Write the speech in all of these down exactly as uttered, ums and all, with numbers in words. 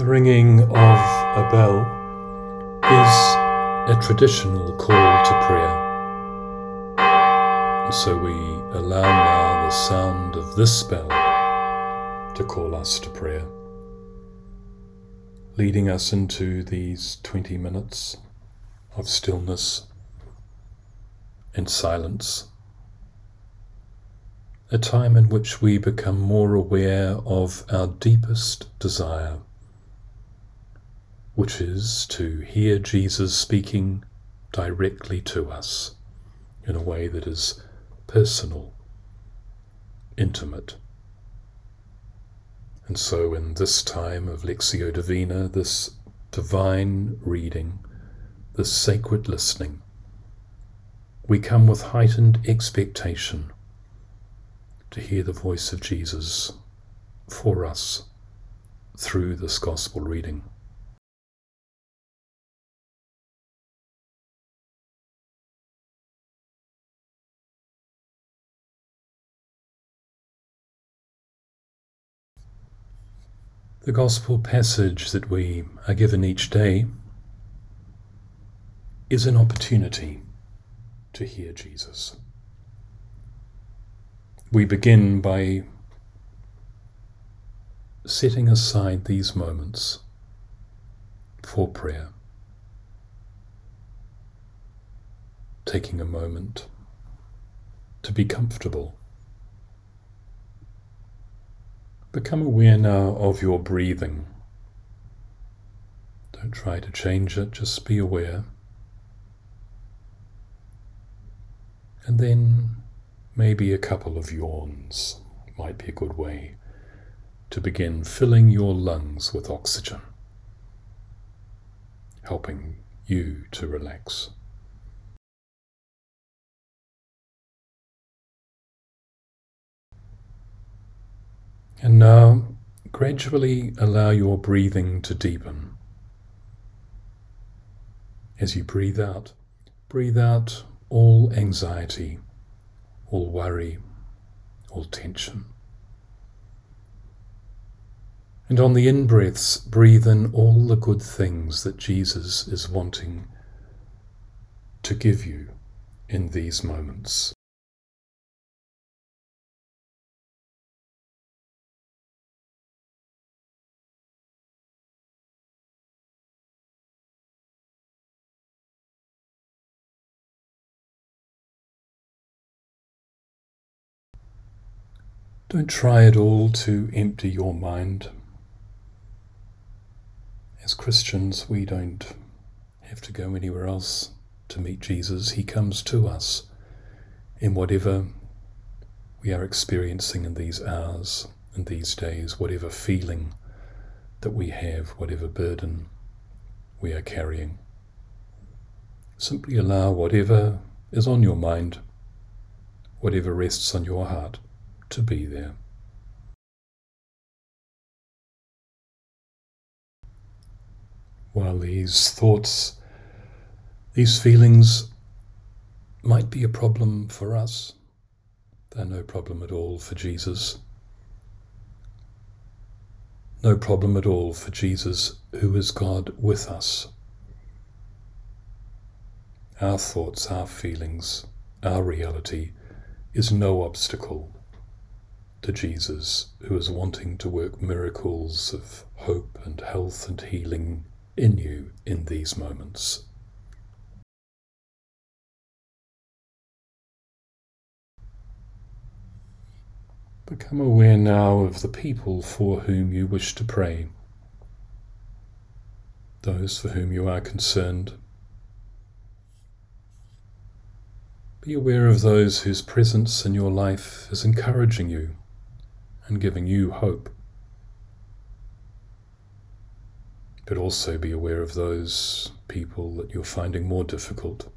The ringing of a bell is a traditional call to prayer. And so we allow now the sound of this bell to call us to prayer, leading us into these twenty minutes of stillness and silence, a time in which we become more aware of our deepest desire, which is to hear Jesus speaking directly to us in a way that is personal, intimate. And so in this time of Lectio Divina, this divine reading, this sacred listening, we come with heightened expectation to hear the voice of Jesus for us through this gospel reading. The gospel passage that we are given each day is an opportunity to hear Jesus. We begin by setting aside these moments for prayer, taking a moment to be comfortable. Become aware now of your breathing. Don't try to change it, just be aware. And then maybe a couple of yawns might be a good way to begin filling your lungs with oxygen, helping you to relax. And now, gradually allow your breathing to deepen. As you breathe out, breathe out all anxiety, all worry, all tension. And on the in-breaths, breathe in all the good things that Jesus is wanting to give you in these moments. Don't try at all to empty your mind. As Christians, we don't have to go anywhere else to meet Jesus. He comes to us in whatever we are experiencing in these hours and these days, whatever feeling that we have, whatever burden we are carrying. Simply allow whatever is on your mind, whatever rests on your heart, to be there. While these thoughts, these feelings might be a problem for us, they're no problem at all for Jesus. No problem at all for Jesus, who is God with us. Our thoughts, our feelings, our reality is no obstacle to Jesus, who is wanting to work miracles of hope and health and healing in you in these moments. Become aware now of the people for whom you wish to pray, those for whom you are concerned. Be aware of those whose presence in your life is encouraging you and giving you hope. But also be aware of those people that you're finding more difficult.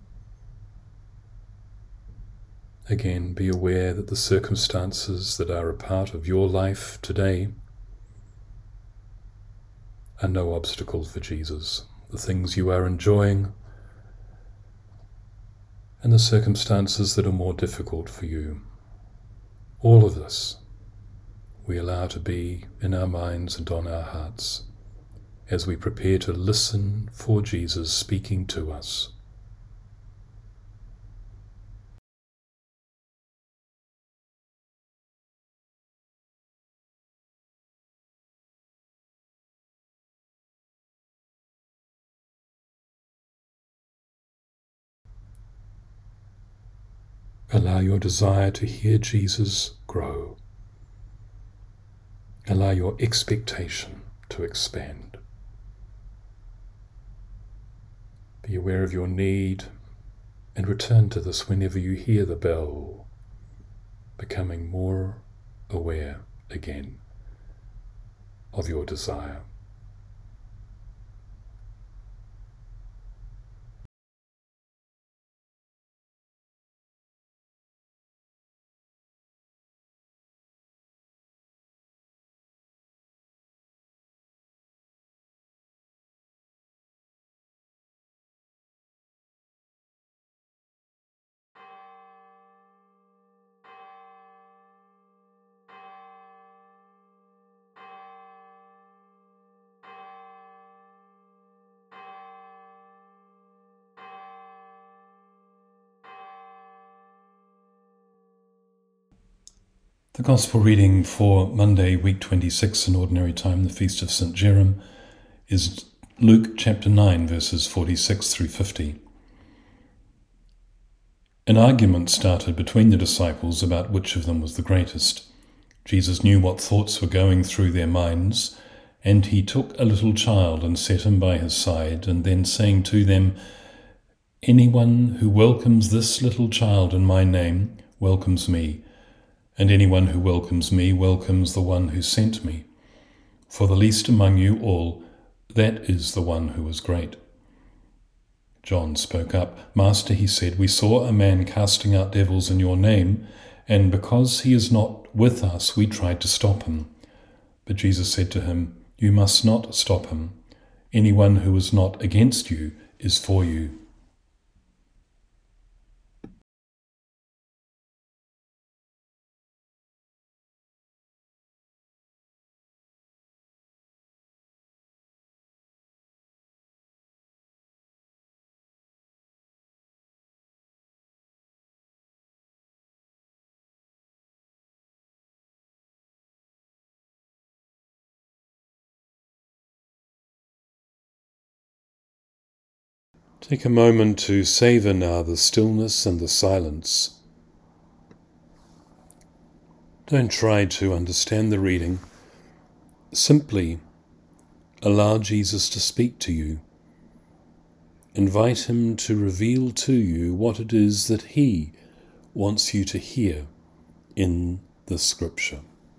Again, be aware that the circumstances that are a part of your life today are no obstacle for Jesus. The things you are enjoying and the circumstances that are more difficult for you. All of this we allow to be in our minds and on our hearts as we prepare to listen for Jesus speaking to us. Allow your desire to hear Jesus grow. Allow your expectation to expand. Be aware of your need and return to this whenever you hear the bell, becoming more aware again of your desire. The Gospel reading for Monday, week twenty-six in Ordinary Time, the Feast of Saint Jerome, is Luke chapter nine, verses forty-six through fifty. An argument started between the disciples about which of them was the greatest. Jesus knew what thoughts were going through their minds, and he took a little child and set him by his side, and then saying to them, "Anyone who welcomes this little child in my name welcomes me. And anyone who welcomes me welcomes the one who sent me. For the least among you all, that is the one who is great." John spoke up. "Master," he said, "we saw a man casting out devils in your name, and because he is not with us, we tried to stop him." But Jesus said to him, "You must not stop him. Anyone who is not against you is for you." Take a moment to savor now the stillness and the silence. Don't try to understand the reading. Simply allow Jesus to speak to you. Invite him to reveal to you what it is that he wants you to hear in the scripture.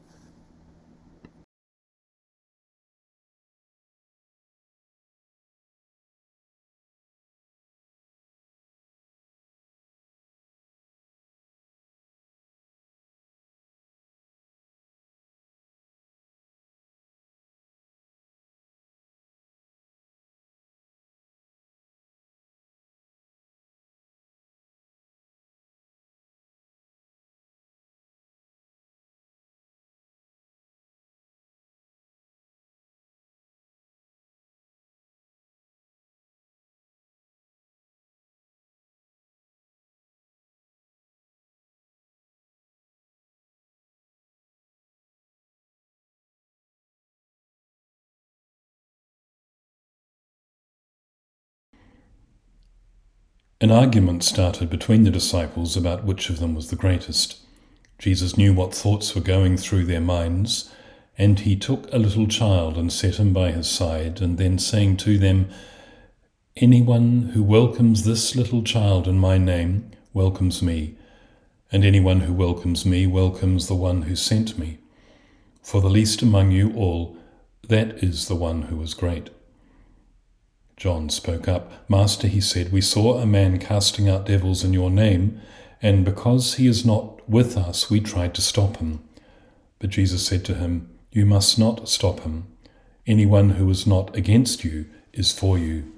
An argument started between the disciples about which of them was the greatest. Jesus knew what thoughts were going through their minds, and he took a little child and set him by his side, and then saying to them, "Anyone who welcomes this little child in my name welcomes me, and anyone who welcomes me welcomes the one who sent me. For the least among you all, that is the one who is great." John spoke up. "Master," he said, "we saw a man casting out devils in your name, and because he is not with us, we tried to stop him." But Jesus said to him, "You must not stop him. Anyone who is not against you is for you."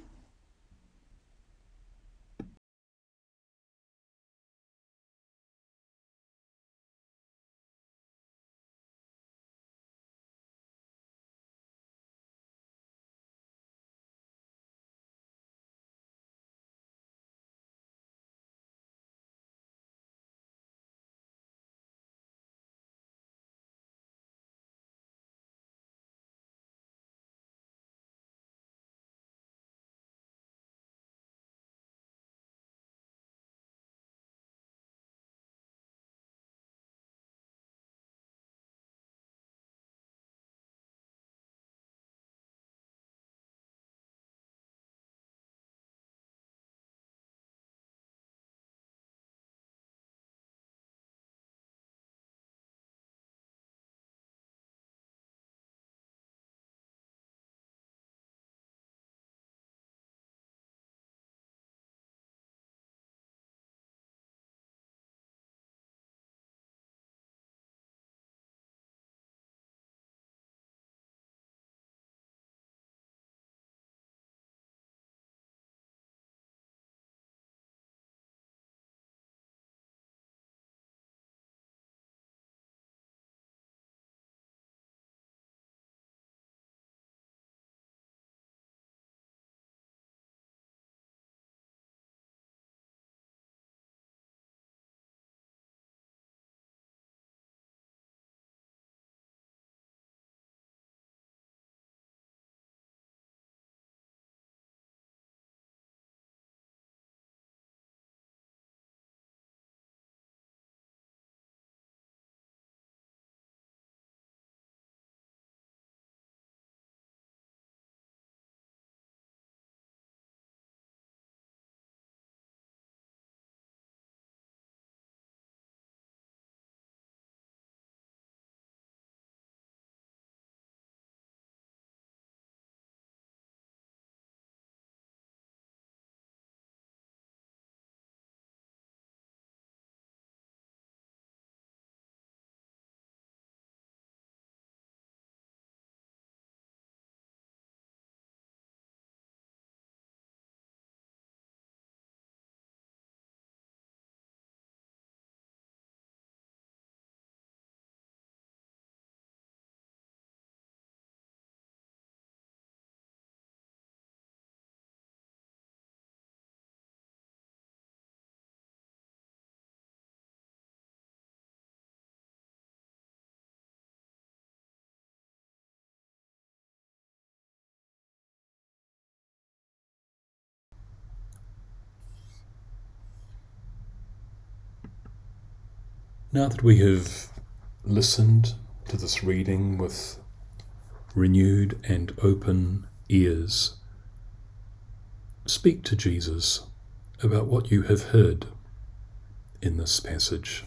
Now that we have listened to this reading with renewed and open ears, speak to Jesus about what you have heard in this passage.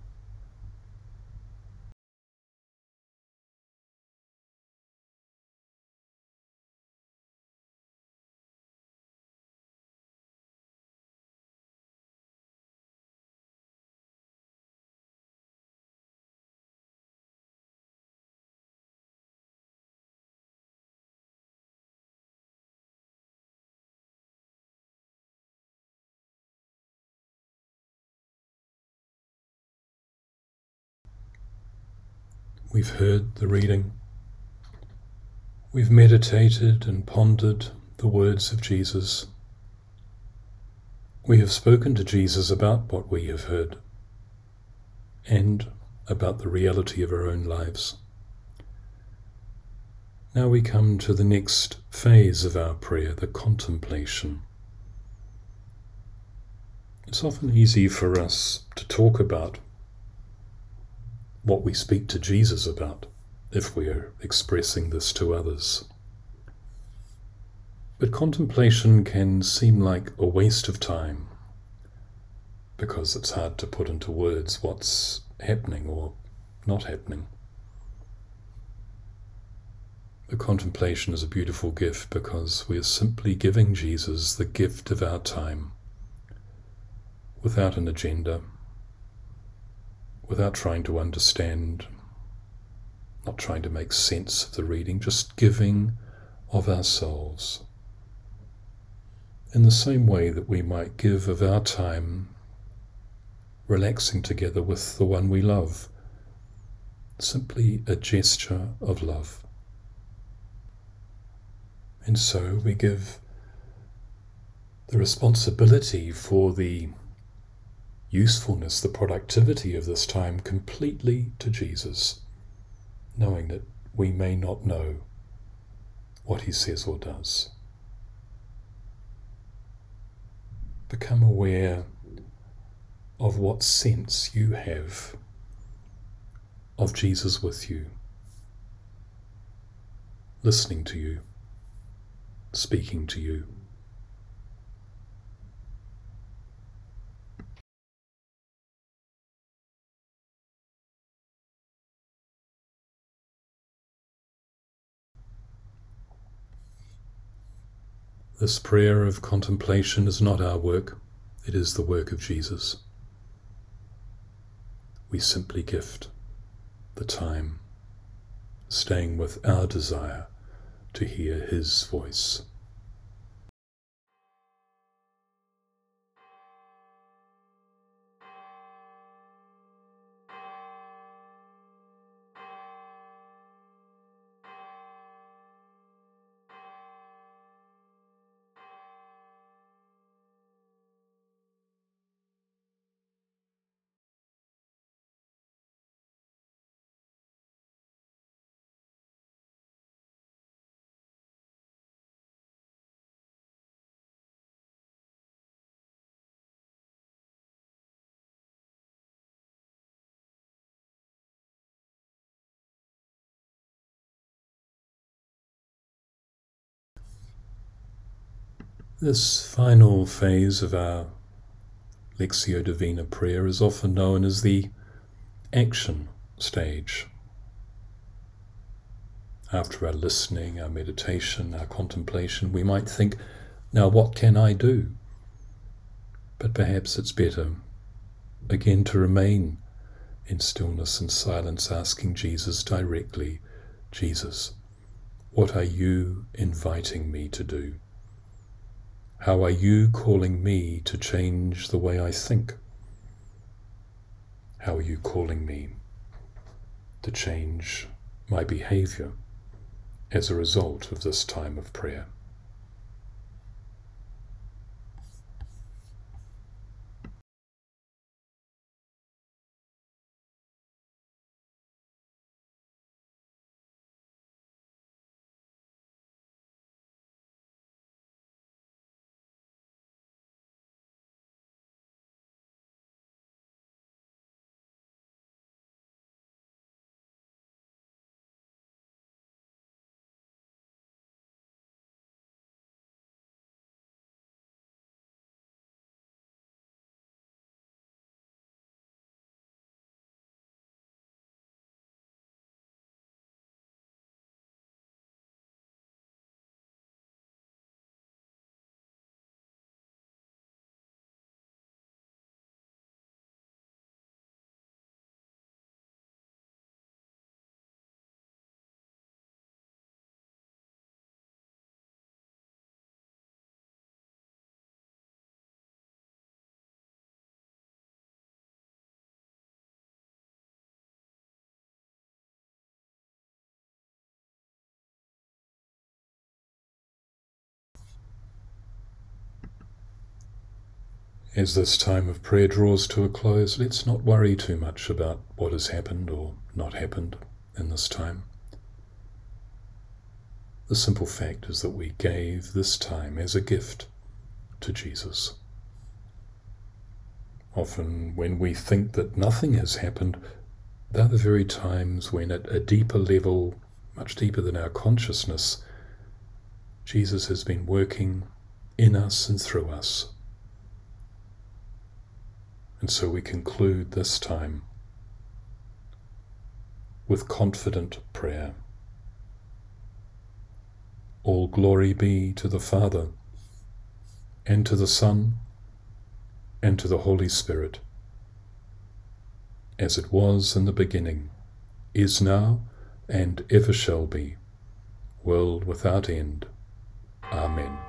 We've heard the reading. We've meditated and pondered the words of Jesus. We have spoken to Jesus about what we have heard and about the reality of our own lives. Now we come to the next phase of our prayer, the contemplation. It's often easy for us to talk about what we speak to Jesus about if we are expressing this to others. But contemplation can seem like a waste of time because it's hard to put into words what's happening or not happening. The contemplation is a beautiful gift because we are simply giving Jesus the gift of our time without an agenda, without trying to understand, not trying to make sense of the reading, just giving of ourselves. In the same way that we might give of our time relaxing together with the one we love, simply a gesture of love. And so we give the responsibility for the usefulness, the productivity of this time completely to Jesus, knowing that we may not know what he says or does. Become aware of what sense you have of Jesus with you, listening to you, speaking to you. This prayer of contemplation is not our work, it is the work of Jesus. We simply gift the time, staying with our desire to hear his voice. This final phase of our Lectio Divina prayer is often known as the action stage. After our listening, our meditation, our contemplation, we might think, now what can I do? But perhaps it's better, again, to remain in stillness and silence, asking Jesus directly, Jesus, what are you inviting me to do? How are you calling me to change the way I think? How are you calling me to change my behavior as a result of this time of prayer? As this time of prayer draws to a close, let's not worry too much about what has happened or not happened in this time. The simple fact is that we gave this time as a gift to Jesus. Often when we think that nothing has happened, they're the very times when at a deeper level, much deeper than our consciousness, Jesus has been working in us and through us. And so we conclude this time with confident prayer. All glory be to the Father, and to the Son, and to the Holy Spirit, as it was in the beginning, is now, and ever shall be, world without end. Amen.